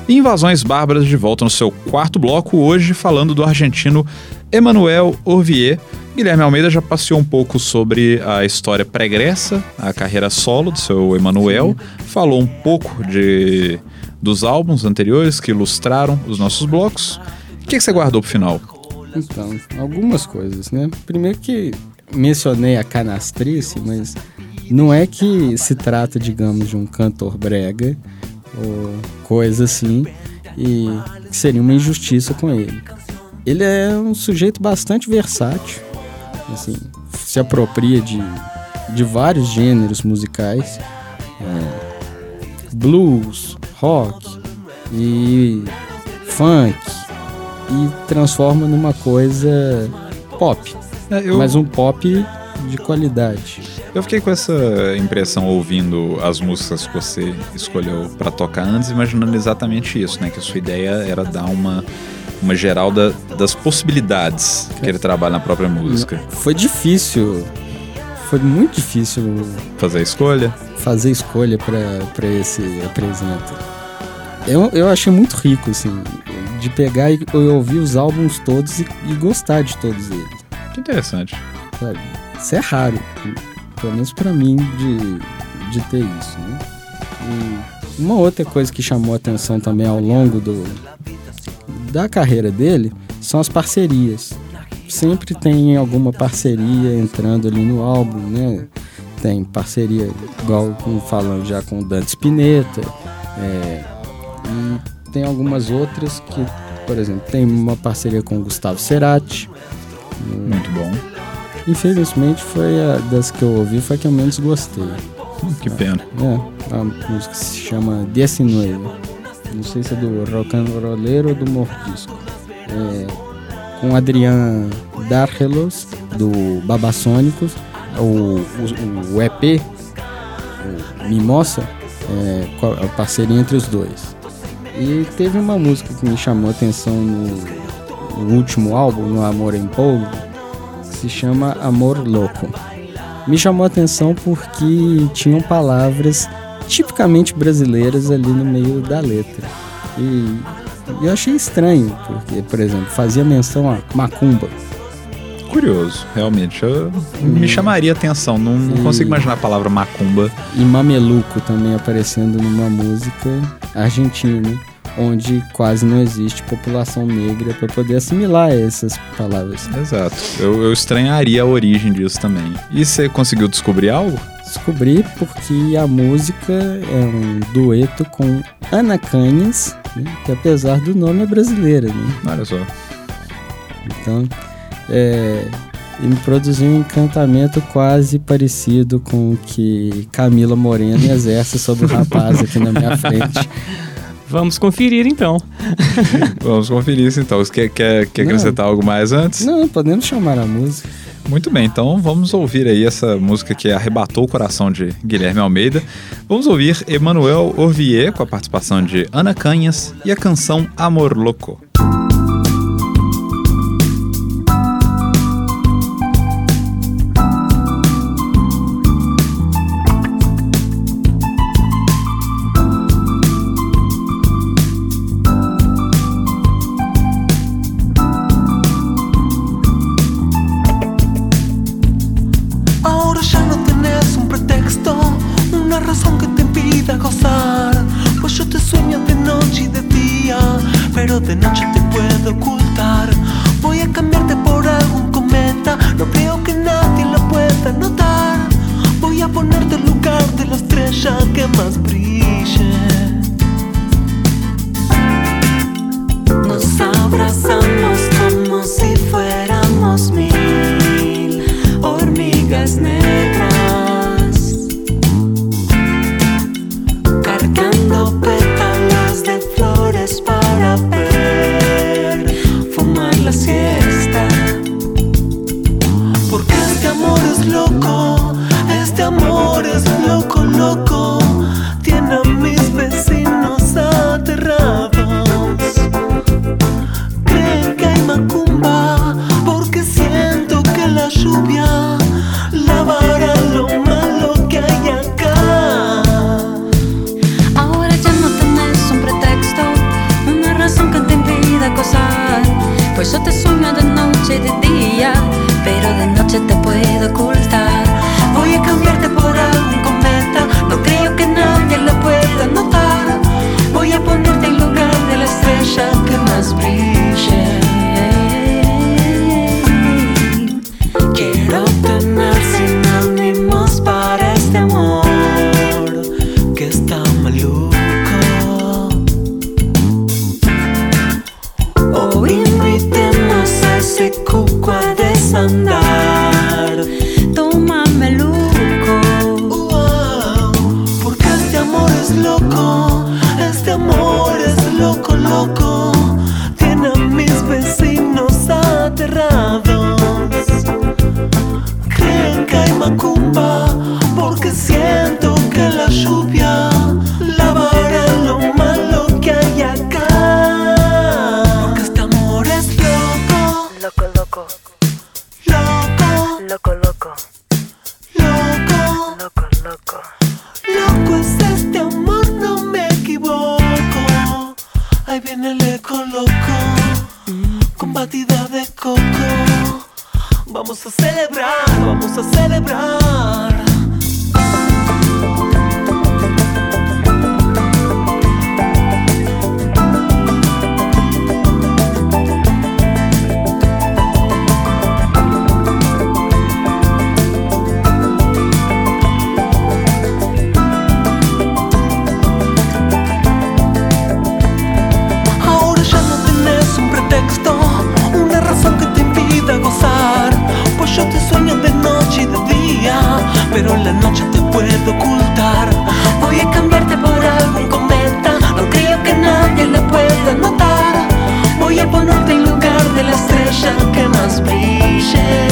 E Invasões Bárbaras de volta no seu quarto bloco, hoje falando do argentino Emanuel Orvier. Guilherme Almeida já passeou um pouco sobre a história pregressa, a carreira solo do seu Emanuel, falou um pouco dos álbuns anteriores que ilustraram os nossos blocos. O que você guardou pro final? Então, algumas coisas, né? Primeiro que mencionei a canastrice, mas não é que se trata, digamos, de um cantor brega ou coisa assim, e seria uma injustiça com ele. Ele é um sujeito bastante versátil, assim, se apropria de vários gêneros musicais, blues, rock e funk, e transforma numa coisa pop, mas um pop de qualidade. Eu fiquei com essa impressão ouvindo as músicas que você escolheu para tocar antes, imaginando exatamente isso, né? Que a sua ideia era dar uma geral das possibilidades que ele trabalha na própria música. Foi difícil, foi muito difícil fazer a escolha para esse apresento. Eu achei muito rico, assim, de pegar e ouvir os álbuns todos e gostar de todos eles. Que interessante. Sabe? Isso é raro, pelo menos pra mim, de ter isso, né? E uma outra coisa que chamou a atenção também ao longo da carreira dele são as parcerias. Sempre tem alguma parceria entrando ali no álbum, né? Tem parceria, igual falando já com o Dante Spinetta, e tem algumas outras que, por exemplo, tem uma parceria com o Gustavo Cerati. Muito bom. Infelizmente foi a das que eu ouvi, foi a que eu menos gostei. Que pena. A música se chama 19. Não sei se é do Rock and Rollero ou do Mordisco. Com Adrián Dargelos, do Babasônicos. O EP, o Mimosa, a parceria entre os dois. E teve uma música que me chamou a atenção no último álbum, no Amor em Polvo, que se chama Amor Louco. Me chamou a atenção porque tinham palavras tipicamente brasileiras ali no meio da letra. E eu achei estranho, porque, por exemplo, fazia menção a macumba. Curioso, realmente. Me chamaria a atenção. Não consigo imaginar a palavra macumba. E mameluco também aparecendo numa música argentina, onde quase não existe população negra para poder assimilar essas palavras. Exato. Eu estranharia a origem disso também. E você conseguiu descobrir algo? Descobri porque a música é um dueto com Ana Canhas, né, que apesar do nome é brasileira, né? Olha só. Então, me produziu um encantamento quase parecido com o que Camila Moreno exerce sobre o rapaz aqui na minha frente. Vamos conferir, então. Vamos conferir isso, então. Você quer acrescentar algo mais antes? Não, podemos chamar a música. Muito bem, então vamos ouvir aí essa música que arrebatou o coração de Guilherme Almeida. Vamos ouvir Emanuel Orvier com a participação de Ana Canhas e a canção Amor Louco. Pero de noche te puedo ocultar. Voy a cambiarte por algún cometa. No creo que nadie lo pueda notar. Voy a ponerte en lugar de la estrella que más brille. Nos abrazamos como si fuéramos 1000 hormigas negras, cargando pétalas de flores para perfumar la siesta. Porque este amor es loco, este amor es loco, loco. Tiene loco es este amor, no me equivoco. Ahí viene el eco loco, con batida de coco. Vamos a celebrar, vamos a celebrar. Ahora ya no tenés un pretexto, una razón que te impida gozar. Pues yo te sueño de noche y de día, pero en la noche te puedo ocultar. Voy a cambiarte por algún cometa, no creo que nadie lo pueda notar. Voy a ponerte en lugar de la estrella que más brille.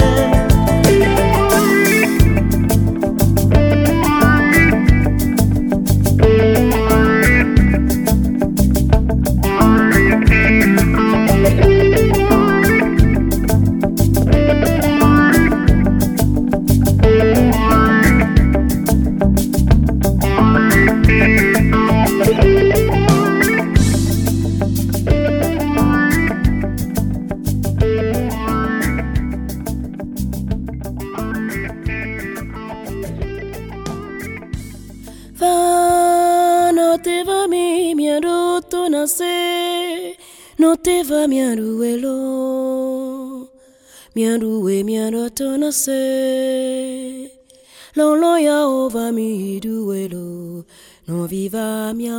No te va mi aruelo, mi arue mi arotona se, lo ya ova mi duelo, no viva mi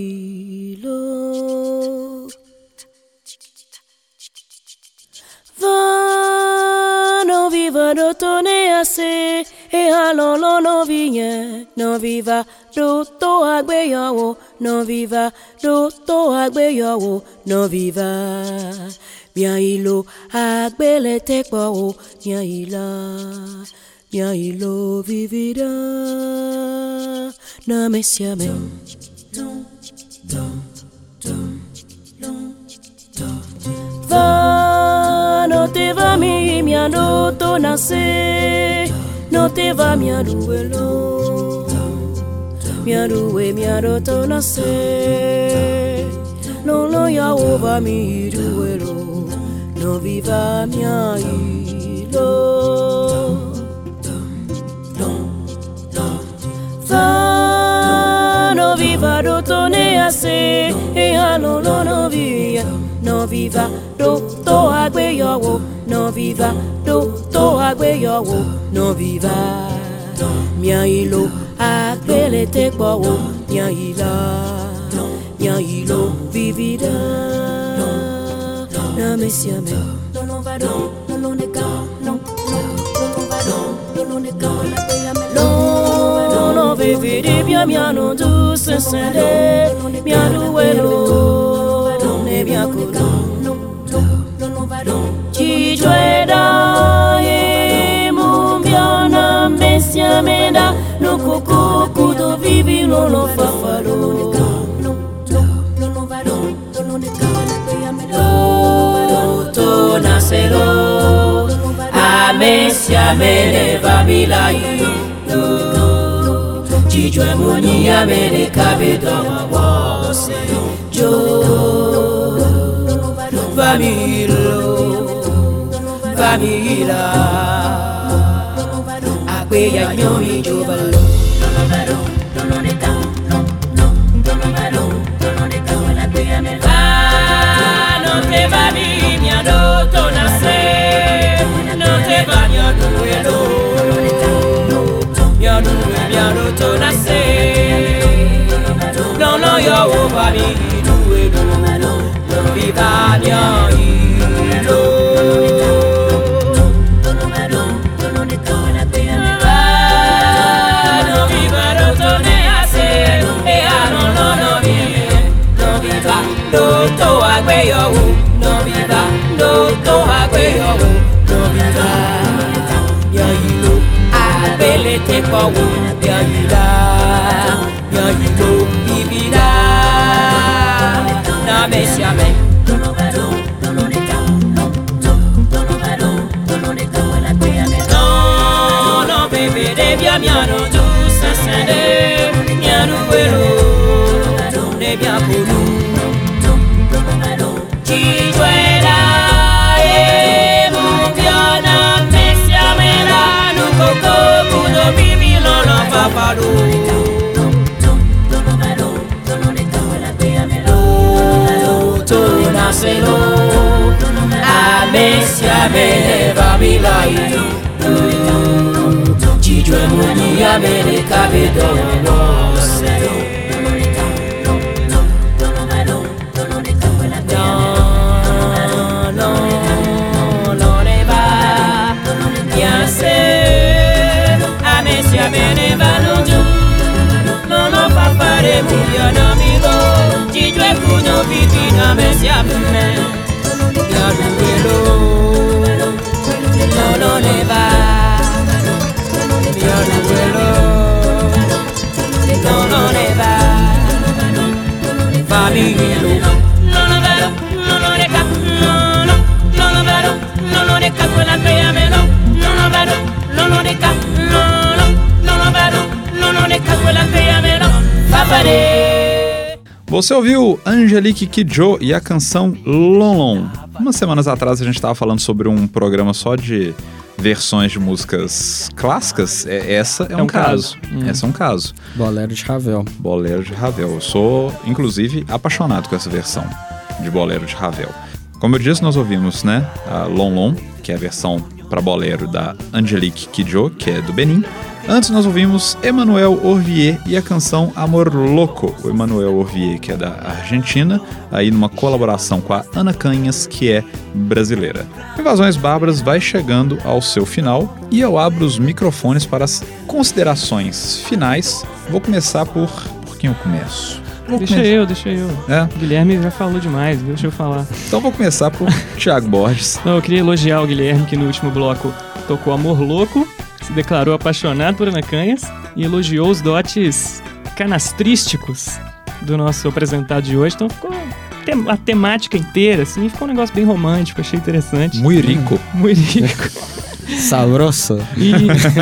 ailo. Va no viva dotone ase, e alolo no vigne, no viva doto agbeyawo, no viva doto agbeyawo, no viva mia ilo agbele tekwawo, mia ilo vivida na mesiame. Va no te va mi adoto nace, no te va mi aduelo, mi arue mi adoto nace, no lo ya ova mi duelo, no viva mi ailo. Va no viva adoto ne ase, e alolo no via. No viva do agbeyawo, no viva do agbeyawo, no viva mia ilo agbele tekwawo, mia ilo vivida na mesiame. No va do, no neka, no va do, no neka la peyame. No vividi bien mia no du sensende, mia duelo ne mia kudo. Chijweda e mumbiana mesiameda, no coco kudo vivi no lo fafaro. To nasero a mesiamele babilai. Chijwe muni amele kabedo wose jo Famila Akweya nyomi jobalo no te va mi adoto nace, no te va mi aduelo, mi adoto nace, no yo va mi duelo, no viva mi ailo. Doto agbeyawo, no viva. Doto agbeyawo, no viva. Yayilo agbele tekwawo, yayilo vivida. Na mesiame. No, baby, de bien miano tu sensende. miaro tu nascelo a me si a me va mi lai ci giù muni a me ne capido no se Você ouviu Angelique Kidjo e a canção Lon Lon. Umas semanas atrás a gente estava falando sobre um programa só de versões de músicas clássicas. Essa é um caso. Essa é um caso. Bolero de Ravel. Bolero de Ravel. Eu sou, inclusive, apaixonado com essa versão de Bolero de Ravel. Como eu disse, nós ouvimos, né, a Lon Lon, que é a versão para bolero da Angelique Kidjo, que é do Benin. Antes nós ouvimos Emmanuel Orvier e a canção Amor Louco. O Emmanuel Orvier, que é da Argentina, aí numa colaboração com a Ana Canhas, que é brasileira. Invasões Bárbaras vai chegando ao seu final e eu abro os microfones para as considerações finais. Vou começar por quem eu começo? Deixa eu. É? O Guilherme já falou demais, deixa eu falar. Então vou começar por Thiago Borges. Não, eu queria elogiar o Guilherme, que no último bloco tocou Amor Louco, se declarou apaixonado por Ana Canhas e elogiou os dotes canastrísticos do nosso apresentado de hoje. Então ficou a temática inteira, assim, ficou um negócio bem romântico, achei interessante. Muito rico. Muito rico. Sabroso. E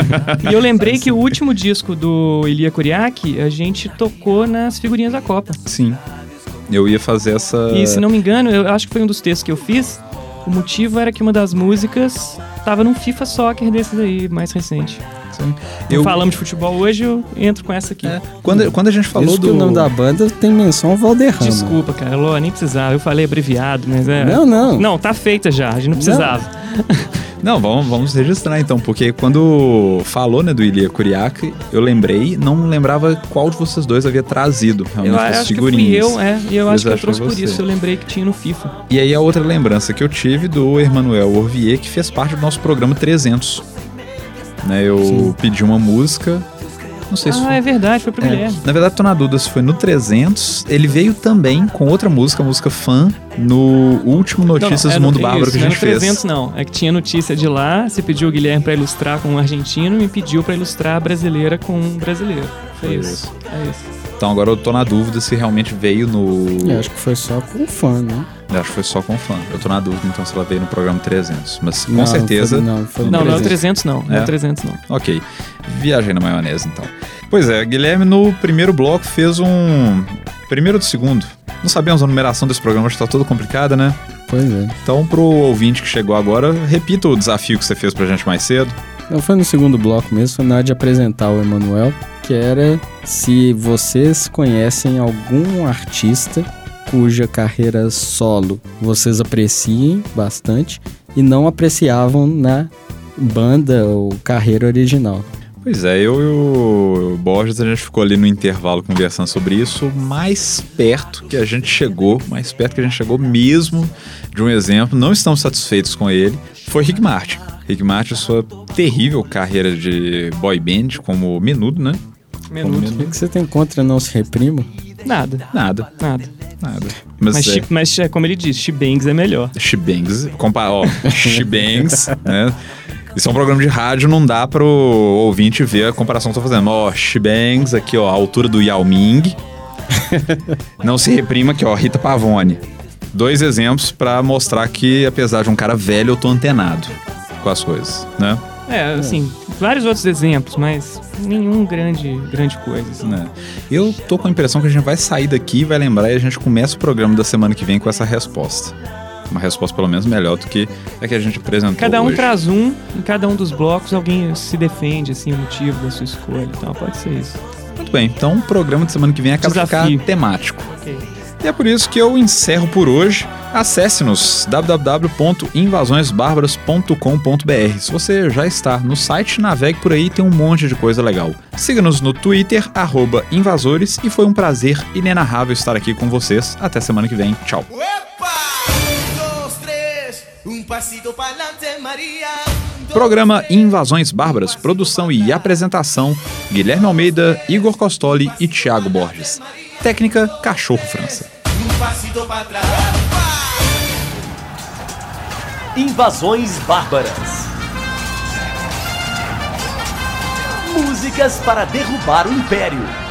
eu lembrei que o último disco do Ilia Kuriaki, a gente tocou nas figurinhas da Copa. Sim. Eu ia fazer essa... E se não me engano, eu acho que foi um dos textos que eu fiz, o motivo era que uma das músicas tava num FIFA Soccer desses aí, mais recente. Sim. Não falamos de futebol hoje, eu entro com essa aqui. Quando a gente falou isso que o nome da banda tem menção ao Valderrama. Desculpa, cara, Lô, nem precisava. Eu falei abreviado, mas é... Não. Não, tá feita já, a gente não precisava. Não, vamos registrar então, porque quando falou, né, do Ilia Kuriaki, eu lembrei, não lembrava qual de vocês dois havia trazido realmente as figurinhas. Eu acho que fui eu, e eu acho que eu trouxe por isso, eu lembrei que tinha no FIFA. E aí a outra lembrança que eu tive do Emmanuel Orvier, que fez parte do nosso programa 300. Né, eu pedi uma música... Não sei se foi. É verdade, foi pro Guilherme. Na verdade, tô na dúvida se foi no 300. Ele veio também com outra música, a música Fã, no último Notícias do Mundo Bárbaro que a gente fez. Não é no 300 não, é que tinha notícia de lá, você pediu o Guilherme pra ilustrar com um argentino e me pediu pra ilustrar a brasileira com um brasileiro. Foi isso. É isso. Então agora eu tô na dúvida se realmente veio no... Eu acho que foi só com Fã, né? Eu acho que foi só com Fã. Eu tô na dúvida então se ela veio no programa 300. Mas com certeza... Não é o 300 não. Não é o 300 não. Ok. Viajei na maionese então. Pois é, Guilherme no primeiro bloco fez um... Primeiro do segundo. Não sabemos a numeração desse programa, acho que tá toda complicada, né? Pois é. Então pro ouvinte que chegou agora, repita o desafio que você fez pra gente mais cedo. Não foi no segundo bloco mesmo, foi na hora de apresentar o Emmanuel, que era se vocês conhecem algum artista cuja carreira solo vocês apreciem bastante e não apreciavam na banda ou carreira original. Pois é, eu e o Borges, a gente ficou ali no intervalo conversando sobre isso, mais perto que a gente chegou mesmo de um exemplo, não estamos satisfeitos com ele, foi Rick Martin. Rick Martin, sua terrível carreira de boy band como Menudo, né? Menudo. O que você tem contra Não Se Reprima? Nada. Mas como ele diz, She-Bangs é melhor. She-Bangs, She-Bangs, né? Isso é um programa de rádio, não dá pro ouvinte ver a comparação que eu tô fazendo. She-Bangs, aqui, a altura do Yao Ming. Não Se Reprima, aqui, Rita Pavone. 2 exemplos pra mostrar que, apesar de um cara velho, eu tô antenado com as coisas, né? Assim, vários outros exemplos, mas nenhum grande coisa, assim. Né? Eu tô com a impressão que a gente vai sair daqui, vai lembrar e a gente começa o programa da semana que vem com essa resposta. uma resposta pelo menos melhor do que a que a gente apresentou Cada um hoje. traz um, em cada um dos blocos alguém se defende, assim, o motivo da sua escolha. Então pode ser isso. Muito bem, então o programa de semana que vem acaba de ficar Desafio. temático. Ok. E é por isso que eu encerro por hoje. Acesse-nos www.invasõesbarbaras.com.br. Se você já está no site, navegue por aí, tem um monte de coisa legal. Siga-nos no Twitter, @invasores, e foi um prazer inenarrável estar aqui com vocês. Até semana que vem. Tchau. Programa Invasões Bárbaras, produção e apresentação: Guilherme Almeida, Igor Costoli e Thiago Borges. Técnica Cachorro França. Invasões Bárbaras. Músicas para derrubar o Império.